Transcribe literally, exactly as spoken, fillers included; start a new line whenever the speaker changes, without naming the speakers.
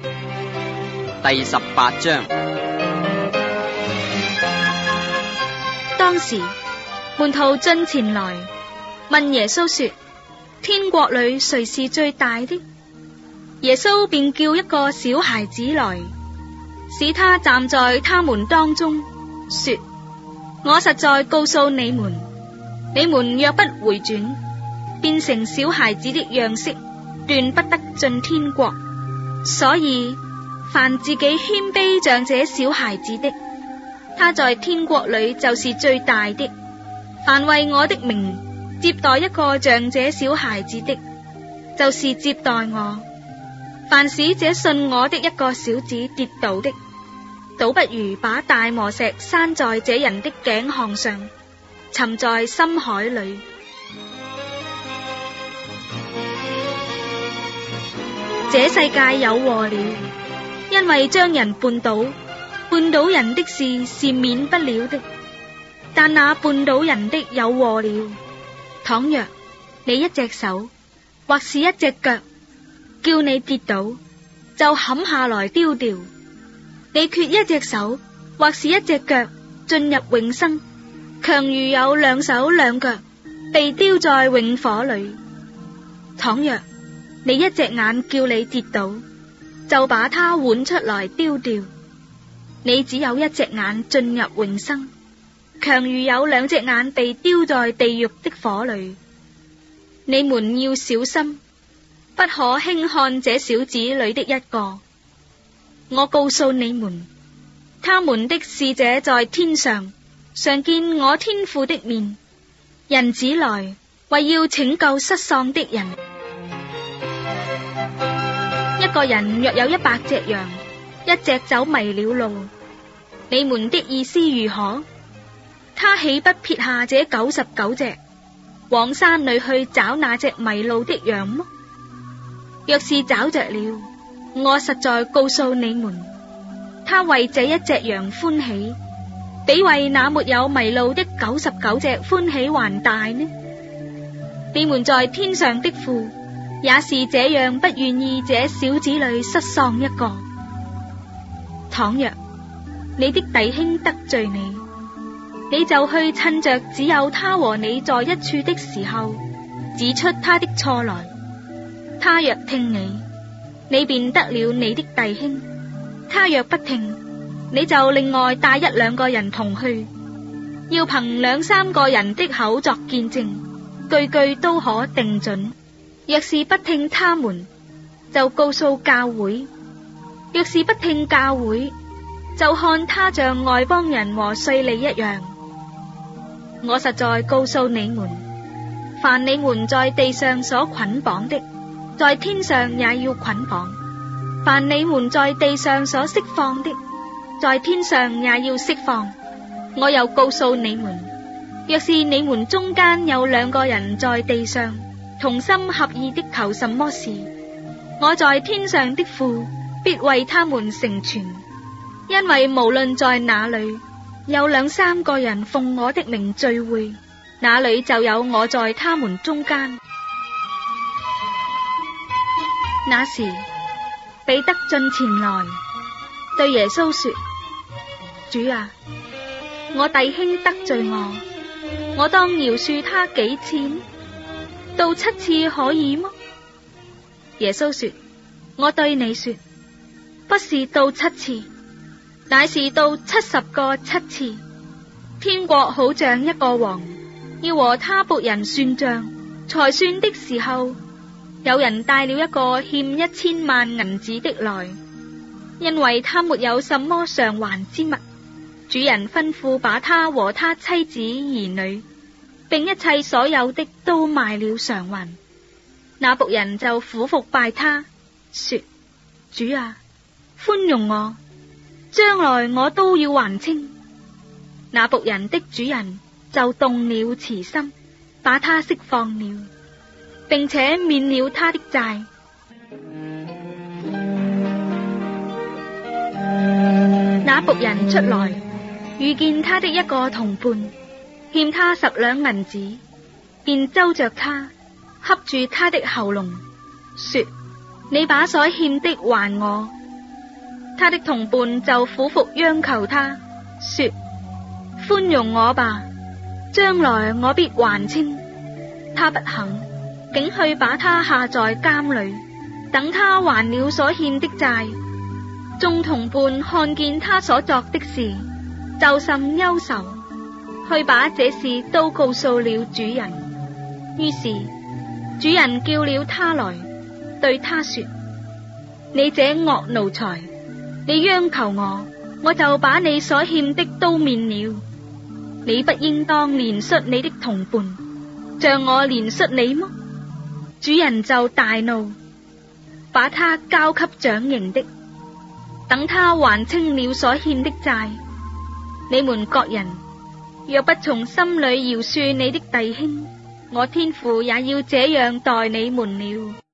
第十八章。
當時門徒進前來問耶穌說：天國裏誰是最大的？耶穌便叫一個小孩子來，使他站在他們當中，說：我實在告訴你們，你們若不回轉，變成小孩子的樣式，斷不得進天國。所以凡自己謙卑像這小孩子的，他在天國裏就是最大的。凡為我的名接待一個像這小孩子的，就是接待我。凡使這信我的一個小子跌倒的，倒不如把大磨石拴在這人的頸項上，沉在深海裏。這世界有禍了，因為將人絆倒，絆倒人的事是免不了的，但那絆倒人的有禍了。倘若你一隻手或是一隻腳叫你跌倒，就砍下來丟掉；你缺一隻手或是一隻腳進入永生，強如有兩手兩腳被丟在永火裏。倘若你一隻眼叫你跌倒，就把它換出來丟掉；你只有一隻眼進入永生，強如有兩隻眼被丟在地獄的火裏。你們要小心，不可輕看這小子裏的一個。我告訴你們，他們的使者在天上常見我天父的面。人子來為要拯救失喪的人。一個人若有一百隻羊，一隻走迷了路，你們的意思如何？他豈不撇下這九十九隻，往山裏去找那隻迷路的羊麼？若是找着了，我實在告訴你們，他為這一隻羊歡喜，比為那沒有迷路的九十九隻歡喜還大呢。你們在天上的父也是這樣不願意這小子裏失喪一個。倘若你的弟兄得罪你，你就去趁着只有他和你在一處的時候，指出他的錯來。他若聽你，你便得了你的弟兄；他若不聽，你就另外帶一兩個人同去，要憑兩三個人的口作見證，句句都可定準。若是不聽他們，就告訴教會；若是不聽教會，就看他像外邦人和稅吏一樣。我實在告訴你們，凡你們在地上所捆綁的，在天上也要捆綁；凡你們在地上所釋放的，在天上也要釋放。我又告訴你們，若是你們中間有兩個人在地上同心合意的求什麼事，我在天上的父必為他們成全。因為無論在哪裏有兩三個人奉我的名聚會，那裏就有我在他們中間。那時彼得進前來對耶穌說：主啊，我弟兄得罪我，我當饒恕他幾次呢？到七次可以嗎？耶穌說：我對你說，不是到七次，乃是到七十個七次。天國好像一個王要和他僕人算賬，才算的時候，有人帶了一個欠一千萬銀子的來，因為他沒有什麼償還之物。主人吩咐把他和他妻子兒女並一切所有的都賣了償還。那僕人就俯伏拜他，說：主啊，寬容我，將來我都要還清。那僕人的主人就動了慈心，把他釋放了，並且免了他的債。那僕人出來，遇見他的一個同伴欠他十兩銀子，便揪着他，恰住他的喉嚨，說：你把所欠的還我。 他的同伴就苦服央求他，說：寬容我吧，將來我必還清。他不肯，竟去把他下在監裏，等他還了所欠的債。眾同伴看見他所作的事，就甚憂愁，去把這事都告訴了主人。於是主人叫了他來，對他說：你這惡奴才，你央求我，我就把你所欠的都免了。你不應當憐恤你的同伴，像我憐恤你麼？主人就大怒，把他交給掌刑的，等他還清了所欠的債。你們各人若不從心裏饒恕你的弟兄，我天父也要這樣待你們了。